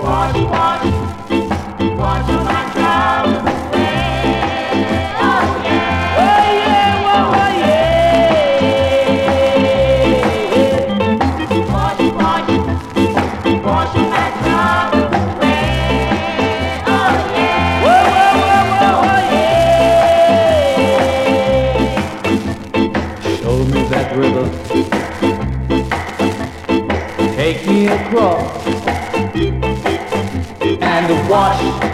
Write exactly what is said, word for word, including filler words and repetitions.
Wash, wash, wash my troubles away. Oh yeah, oh yeah, oh yeah. Wash, wash, wash my troubles away. Oh yeah, oh oh oh oh yeah. Show me that river. Take me across and wash